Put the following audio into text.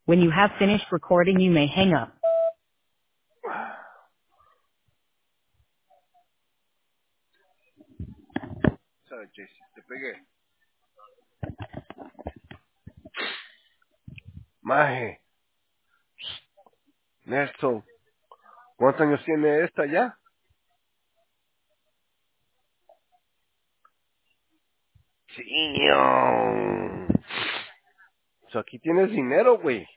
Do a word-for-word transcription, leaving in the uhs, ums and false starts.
When you have finished recording, you may hang up. ¿Sabes, Jesse? Te pegué. Maje, Néstor, ¿cuántos años tiene esta ya? Sí, oh. So, aquí tienes dinero, güey.